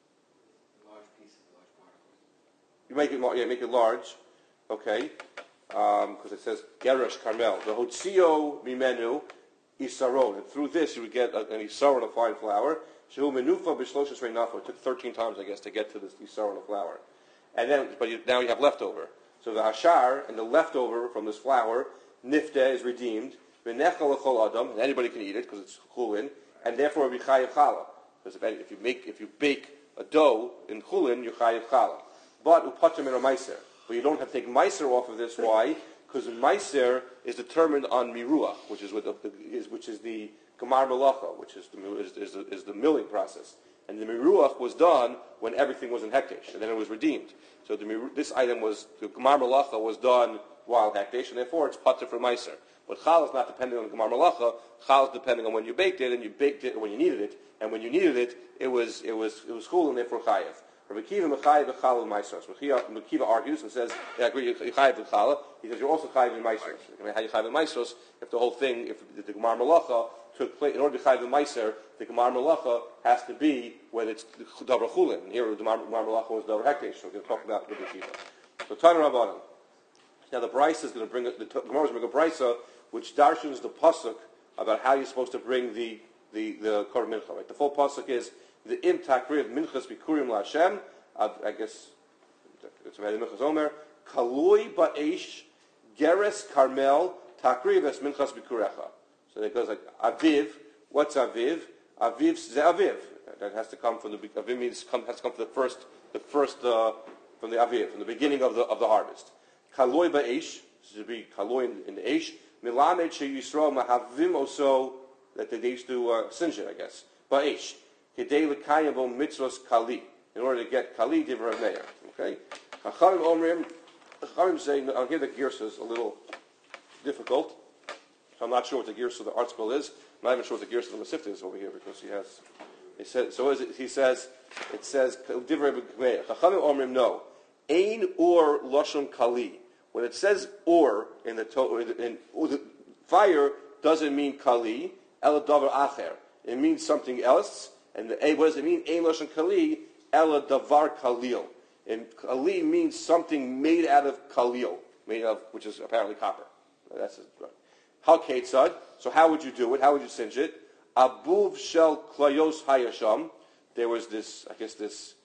Large pieces, large particles. you make it yeah, make it large, okay? Because um, it says Geresh Carmel. The Hotzio Mimenu Isaron. And through this you would get an Isaron of fine flour. Shehu Menufa B'Shloshes Reinafo. It took thirteen times, I guess, to get to this Isaron of flour. And then, but you, now you have leftover. So the Hashar and the leftover from this flour, Nifte, is redeemed. V'nechal L'chol Adam, and anybody can eat it because it's chulin. And therefore, it'll be Chayiv Chala. Because if, if you make, if you bake a dough in chulin, you're Chayiv Chala. But Upatim in a Meiser. But you don't have to take Meiser off of this. Why? Because Meiser is determined on Miruach, which is, what the, is, which is the Gemar Melacha, which is the, is, is, the, is the milling process. And the Miruach was done when everything was in Hekdesh, and then it was redeemed. So the, this item was, the Gemar Melacha was done while Hekdesh, and therefore it's Pater for Meiser. But Chal is not depending on the Gemar Melacha. Chal is depending on when you baked it, and you baked it when you needed it. And when you needed it, it was it was it was chul, and therefore chayev. Rabbi Kiva mechayev v'chal v'maisros. Rabbi Kiva argues and says, "I agree, you chayev v'chala." He says, "You're also chayev v'maisros." How you chayev v'maisros if the whole thing, if the, the Gemar Melacha took place in order to chayev v'maiser, the Gemar Melacha has to be when it's davar chulin. And here the Gemar Melacha was davar hekdesh. So we're going to talk about Rabbi Kiva. So Tana Rabbanan. Now the brisa is going to bring the Gemara is going to bring a brisa which darshans the pasuk about how you're supposed to bring the the the korban mincha. Right? The full pasuk is the im takriv minchas bikurim laHashem. I guess it's about minchas omer kalui ba'esh geres karmel takriv es minchas bikurecha. So it goes like aviv. What's aviv? Aviv ze aviv. That has to come from the aviv means come, has to come from the first the first uh, from the aviv from the beginning of the of the harvest. Kalui ba'esh. This would be kalui in, in the esh. Milamed she Yisrael mahavim also that they used to uh, singe it, I guess. Ba'esh kedei l'kayavo mitzvos kali in order to get kali divrei meir. Okay. Chachamim omrim. Chachamim say on here the girsa is a little difficult. So I'm not sure what the girsa of the article is. I'm not even sure what the girsa of the Masifta is over here because he has. He says so. Is it, he says it says divrei meir. Chachamim omrim no. Ein or lashon kali. When it says or in the, to, in, in the fire doesn't mean kali, ela davar acher. It means something else. And the, what does it mean? Ein lashon kali, ela davar kalil. And kali means something made out of kalil, made of which is apparently copper. That's it. How ketzad? So how would you do it? How would you singe it? Abuv shel klayos hayasham. There was this, I guess, this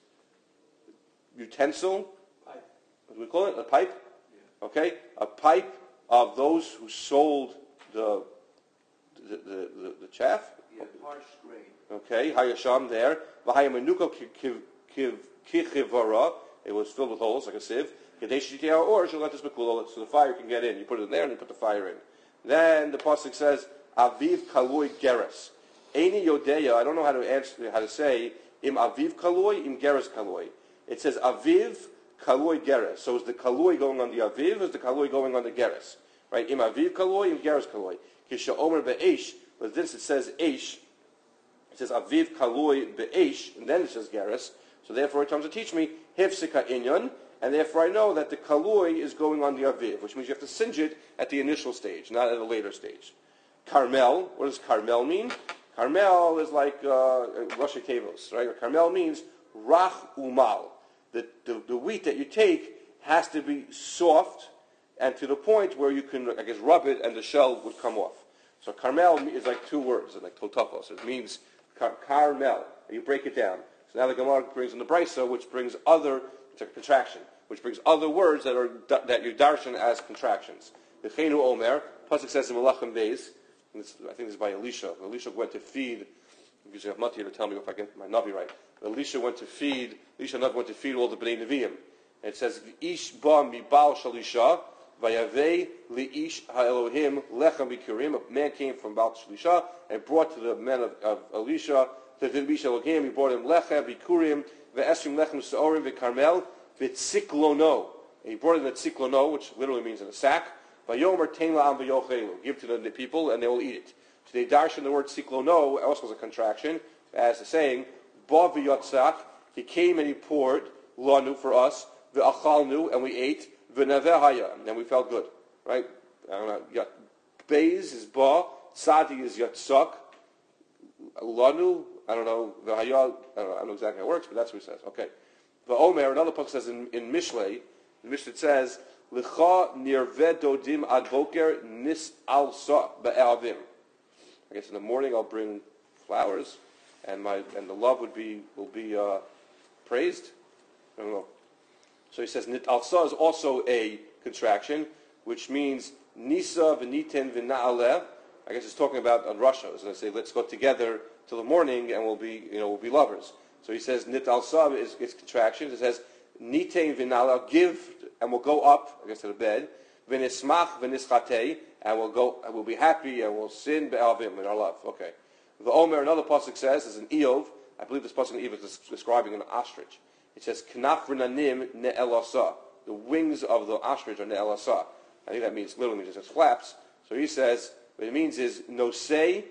utensil. Pipe. What do we call it? A pipe. Okay, a pipe of those who sold the the the, the, the chaff. Yeah, harsh grain. Okay, hayasham there. V'hayamanuko kichivara. It was filled with holes like a sieve. Kadeshitiya or she'll let this bekulo so the fire can get in. You put it in there and you put the fire in. Then the pasuk says aviv kaloi geres. Eini yodeya. I don't know how to answer how to say im aviv kaloi im geres kaloi. It says aviv kaloi geres. So is the kaloi going on the aviv? Or is the kaloi going on the geres? Right? Im aviv kaloi, im geres kaloi. Kisha omer be'esh But this it says Eish. It says Aviv Kalui Be'Eish, and then it says Geras. So therefore it comes to teach me Hifsika Inyan, and therefore I know that the Kalui is going on the Aviv, which means you have to singe it at the initial stage, not at a later stage. Carmel, what does Carmel mean? Carmel is like uh, Rosh Kevos, right? Carmel means Rach Umal. The, the, the wheat that you take has to be soft and to the point where you can, I guess, rub it and the shell would come off. So Carmel is like two words, like Totafos. It means car- Carmel. You break it down. So now the Gemara brings in the Brisa, which brings other, it's a contraction, which brings other words that are that you darshan as contractions. The Chenu Omer, Pasuk says in Melachim Beis, and this, I think this is by Elisha. Elisha went to feed, I'm using Mati here to tell me if I get my Navi right. Elisha went to feed, Elisha Navi went to feed all the Bnei Nevi'im. And it says, Ish ba mi baal shalisha, vayavei li ish ha-Elohim lechem bikurim. A man came from Baal Shalisha and brought to the men of, of Elisha, the Vish Elohim, he brought him lechem bikurim, ve'esrim lechem se'orim ve'karmel, ve'tziklono. And he brought him the tziklono, which literally means in a sack. Vayomer tein la'am v'yochelu. Give to the, the people and they will eat it. So they darshan the word tziklono, also is a contraction, as the saying, ba v'yotzak, he came and he poured, lanu for us, v'achalnu, and we ate, v'nevehaya, and we felt good, right? I don't know. Beis is ba, tzadi is yatzak, lanu, I don't know, v'haya, I don't know, I don't know exactly how it works, but that's what he says. Okay. V'omer, another book says in, in Mishlei, in Mishlei it says, L'cha nirveh dodim ad boker nis al sa be'avim. I guess in the morning I'll bring flowers, and my and the love would be will be uh, praised. I don't know. So he says nit al sa is also a contraction, which means nisa v'niten v'na'aleh. I guess it's talking about on Russia. So they say let's go together till the morning and we'll be you know we'll be lovers. So he says nit al sa is, is contraction. It says niten v'na'aleh, give and we'll go up, I guess, to the bed. V'nismach v'nischatei, and we'll go, and we'll be happy, and we'll sin be'avim in our love. Okay. The Omer, another pasuk says, is an Eov. I believe this pasuk in Eov is describing an ostrich. It says, Knaf v'nanim ne'elasa. The wings of the ostrich are ne'elasa. I think that means, literally means it just flaps. So he says, what it means is, nosei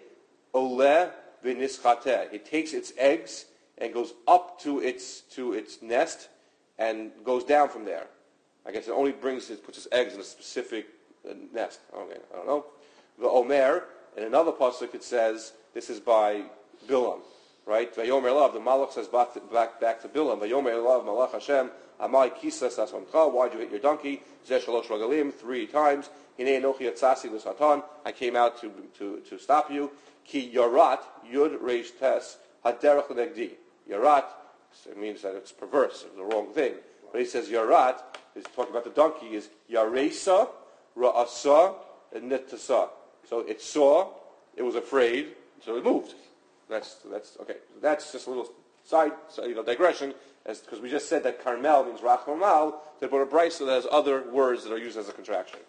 ole v'nischatei. It takes its eggs and goes up to its to its nest and goes down from there. I guess it only brings it, puts its eggs in a specific uh, nest. Okay, I don't know. The Omer, in another pasuk it says, this is by Bilam, right? Vayomer love, the Malach says back to, back, back to Bilam, Vayomer love, Malach Hashem, Amai kisas asoncha, why'd you hit your donkey? Zeh shalosh ragalim, three times. Hinei enochi yatzasi l'satan, I came out to, to, to stop you. Ki yarat, yud reish tes, haderach l'negdi. Yarat, it means that it's perverse, it's the wrong thing. But he says yarat, he's talking about the donkey, is yaresa, ra'asa, and netasa. So it saw, it was afraid, so it moved. That's that's okay. That's just a little side, you know, digression, as because we just said that Carmel means Rachmamal. They put a Brisa that has other words that are used as a contraction.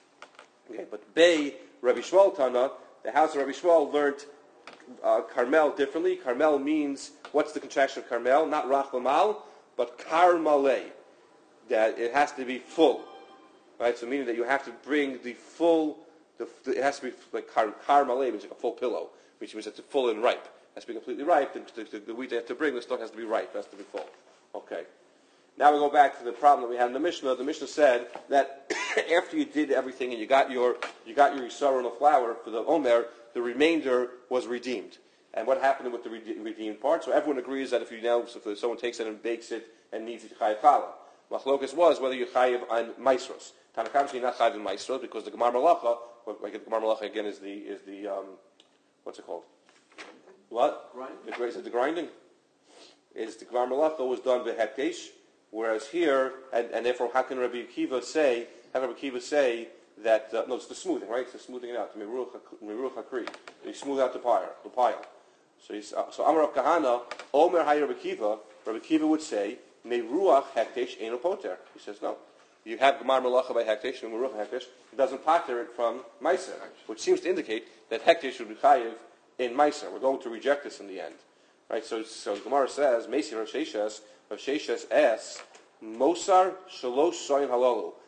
Okay, but Bei Rabbi Shmuel Tana, the house of Rabbi Shmuel learned uh, Carmel differently. Carmel means what's the contraction of Carmel? Not Rachmamal, but Karmalei. That it has to be full, right? So meaning that you have to bring the full. The, it has to be like Kar, Karmalei means like a full pillow, which means it's full and ripe. It has to be completely ripe. The, the, the wheat they have to bring, the stock has to be ripe. It has to be full. Okay. Now we go back to the problem that we had in the Mishnah. The Mishnah said that after you did everything and you got your you got your yisara and the flour for the omer, the remainder was redeemed. And what happened with the redeemed part? So everyone agrees that if you now if someone takes it and bakes it and needs it chayav challah. Machlokas was whether you chayav on maisros. Tanakam you're not chayav on maisros because the gemar malacha. Like the gemar malacha again is the is the um, what's it called? What? Grinding. The, is it the grinding? Is the gemar malacha was done with hekdesh, whereas here and, and therefore how can Rabbi Akiva say? How can Rabbi Akiva say that? Uh, no, it's the smoothing, right? It's the smoothing it out. Miruch hakri. You smooth out the pile. The pile. So he's, uh, so Amar Kahana Omer Hay Rabbi Akiva. Rabbi Akiva would say Meruach hekdesh eno poter. He says no. You have gemar malacha by hekdesh and meruach hekdesh. It doesn't pater it from meiser, which seems to indicate that hekdesh would be chayiv in meiser. We're going to reject this in the end, right? So, so Gemara says, Meisi Rav Sheshes, Rav Sheshes asks, Mosar shalosh soyin halalu.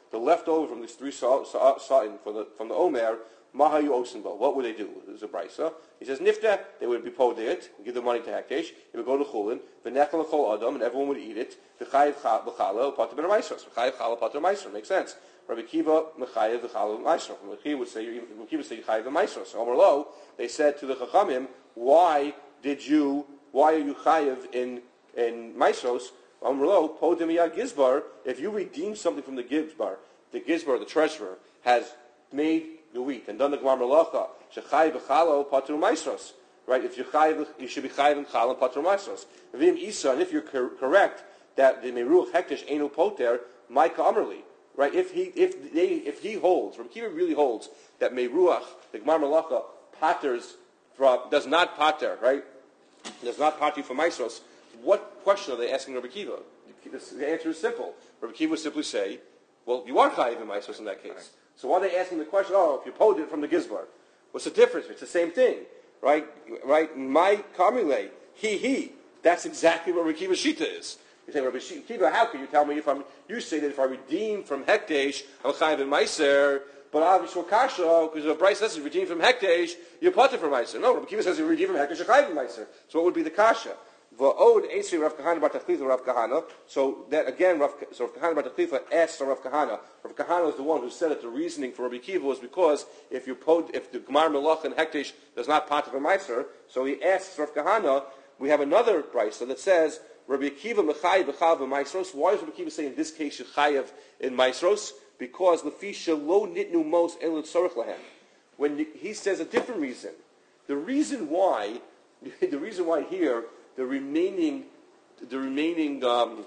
the leftover from these three sa'in from the from the Omer, Mahayu Osenbo. What would they do? There's a brisa. He says, Nifta, they would be poded it, give the money to Hekdesh, it would go to Chulin, V'nechel Chol Adam, and everyone would eat it, V'chayev B'chala, Pater Ben Maisros. V'chayev Chala, Pater Maisros. Makes sense. Rabbi Kiva, Mechayev B'chala, Maisros. Rabbi Kiva would say, Rabbi Kiva would say, Chayev Maisros. Omer Lo, they said to the Chachamim, why did you, why are you Chayev in, in Maisros? Omer Lo, Podim Yad Gizbar, if you redeem something from the Gizbar, the Gizbar, the treasurer, has made the wheat and done the Gemar Melacha, Shechai v'chalo patru maisros. Right? If you're chayiv, you should be chayiv and chal and patru maisros. V'im isa, and if you're cor- correct that the meruach hektish enu poter, Micah Amrli. Right? If he if they if he holds, Rabbi Kiva really holds that meruach, the Gemar Melacha, paters from does not pater, right? Does not pater for maisros. What question are they asking Rabbi Kiva? The answer is simple. Rabbi Kiva would simply say, well, you are chayiv in maisros in that case. So why are they asking the question, oh, if you pulled it from the Gizbar? What's the difference? It's the same thing, right? Right? My Kamile, he, he. That's exactly what Rabbi Kiva's Shita is. You say, Rabbi Kiva, how can you tell me if I'm, you say that if I redeem from Hekdesh, I'm chayiv in Meiser, but obviously Kasha, because the Bryce says you redeem from Hekdesh, you're potter from Meiser. No, Rabbi Kiva says you redeem from Hekdesh, you're chayiv in Meiser. So what would be the Kasha? V'od Esri Rav Kahana bar Tachlifa Rav Kahana. So that again, Rav, so Rav Kahana bar Tachlifa asked Rav Kahana. Rav Kahana was the one who said that the reasoning for Rabbi Kiva was because if you pod, if the Gemar Melach and Hekdesh does not part of a Meiser, so he asks Rav Kahana. We have another brisa that says Rabbi Kiva mechayev b'chal v'Meisros. Why is Rabbi Kiva saying in this case shechayev in Meisros? Because lefisha lo nitnu mos elud tzorich lahem. When he says a different reason, the reason why, the reason why here. The remaining, the remaining um,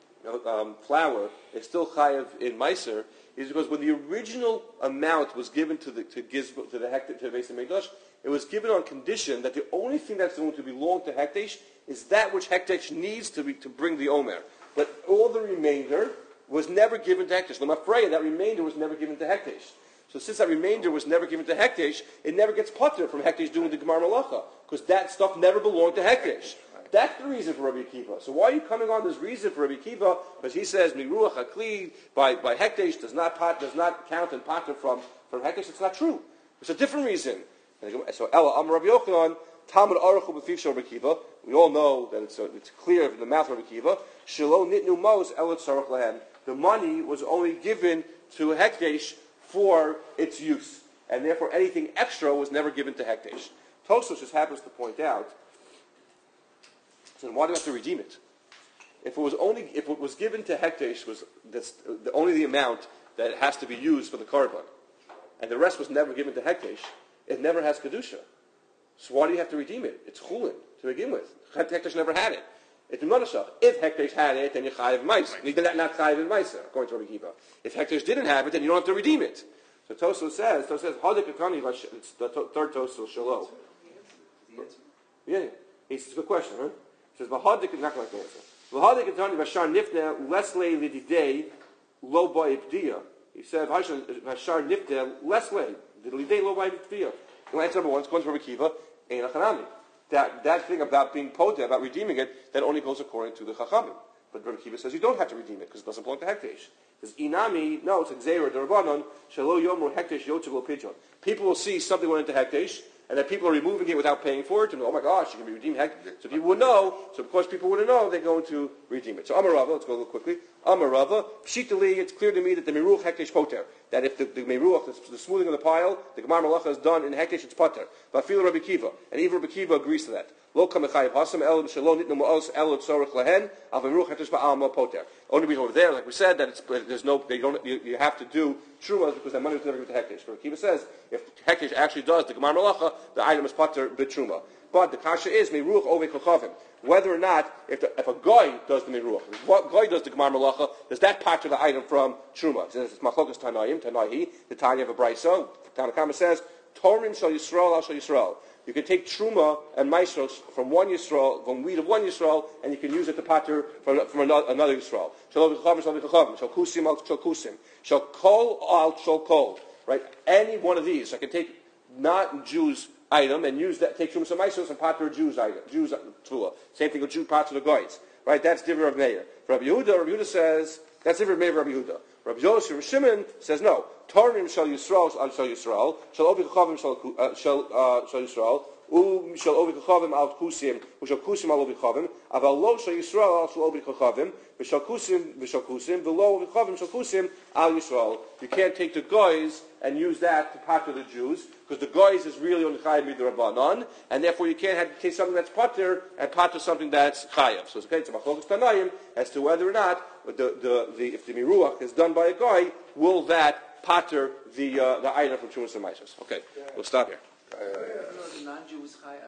um, flour is still chayav in meiser is because when the original amount was given to the to Gizbo, to the hekdesh to the Beis Hamikdash, it was given on condition that the only thing that's going to belong to hekdesh is that which hekdesh needs to be to bring the omer. But all the remainder was never given to hekdesh. L'mafreya, that remainder was never given to hekdesh. So since that remainder was never given to hekdesh, it never gets potter from hekdesh doing the Gemar Malacha because that stuff never belonged to hekdesh. That's the reason for Rabbi Akiva. So why are you coming on this reason for Rabbi Akiva? Because he says miruach hakli by by hekdesh does not pot, does not count and pater from from hekdesh. It's not true. It's a different reason. So Ella Amar Rabbi Yochanan Talmud Aruchu b'fiv Rabbi Akiva. We all know that it's, it's clear from the mouth of Rabbi Akiva. Shelo nitnu mos elot tzarich lahem. The money was only given to hekdesh for its use, and therefore anything extra was never given to hekdesh. Tosfos just happens to point out. Then why do you have to redeem it? If it was only if it was given to hekdesh was that's the, only the amount that has to be used for the korban, and the rest was never given to hekdesh, it never has kedusha. So why do you have to redeem it? It's chulin to begin with. Hekdesh never had it. It's Manashach. If hekdesh had it, then you chayiv meiser. You did not chayiv in meiser, according to Rabbi Kiva. If hekdesh didn't have it, then you don't have to redeem it. So Tosfos says, Tosfos says, Hadik Akani, it's the third Tosfos Shalom. Yeah, it's a good question, huh? He says, "V'hadik is not going to answer. V'hadik is only v'shar nifne leslei lididei lo ba'ipdiya." He said, "V'shar nifne leslei lididei lo ba'ipdiya." Answer number one, it's going to Rabbi Kiva, ein achanami. That that thing about being podeh, about redeeming it, that only goes according to the Chachamim. But Rabbi Kiva says you don't have to redeem it because it doesn't belong to hekdesh. He says, "Inami, no, it's a gzeira derabanan shelo yomru hekdesh yotzav lo pidyon." People will see something went into hekdesh. And that people are removing it without paying for it, and oh my gosh, you can be redeemed. So people would know. So of course people wouldn't know. They're going to redeem it. So Amarava, let's go a little quickly. Amarava, pshitali, it's clear to me that the meruach hekdesh poter. That if the, the meruach, the, the smoothing of the pile, the gemar malacha is done in hekdesh, it's poter. Vafil Rabbi Kiva, and even Rabbi Kiva agrees to that. Lo kamechayev hasam el shalom nitnu ma'os el tzorich lahen al meruach hekdesh ba'alma poter. Only reason over there, like we said, that it's there's no they don't you, you have to do trumas because that money was never given to hekdesh. Rabbi Kiva says if hekdesh actually does the gemar malacha, the item is poter b'truma. But the kasha is meruach ove kochavim. Whether or not, if, the, if a guy does the meruach, if what guy does the gemar malacha, does that part of the item from truma? It's machlokas tanayim, tanayi, the tanya of a brayso. Tanakama says, Torim shal Yisrael al shal Yisrael. You can take truma and maestros from one Yisrael, from wheat of one Yisrael, and you can use it to pater from, from another Yisrael. Shal v'chachavim, shal v'chachavim, shal kusim al shal kusim, shal kol al shal kol. Right? Any one of these, I can take not Jews item and use that, take Trumas and Maisos and pater a Jews item, Jews tefillah. Same thing with Jew pater the guides. Right? That's different Rabbi Meir. For Rabbi Yehuda, Rabbi Yehuda says, that's different Rabbi Meir Rabbi Yehuda. Rabbi Yosef Rabbi Shimon says no. Tornim shall Yisrael shall Yisrael shall ovi chachavim shall uh, shall uh, shall Yisrael u shall ovi chachavim al kusim u shall kusim al ovi chachavim aval lo shall Yisrael al shall ovi chachavim v'shal kusim v'shal kusim v'lo ovi chachavim shall kusim al Yisrael. You can't take the goys and use that to pater the Jews, because the goys is really on chayav midrabanan, and therefore you can't have, take something that's pater and pater something that's chayav. So it's okay. It's a machlokas tanaim as to whether or not the the, the if the miruach is done by a guy, will that pater the uh, the item from Trumas and Maisos. Okay, we'll stop here. No, the non-Jews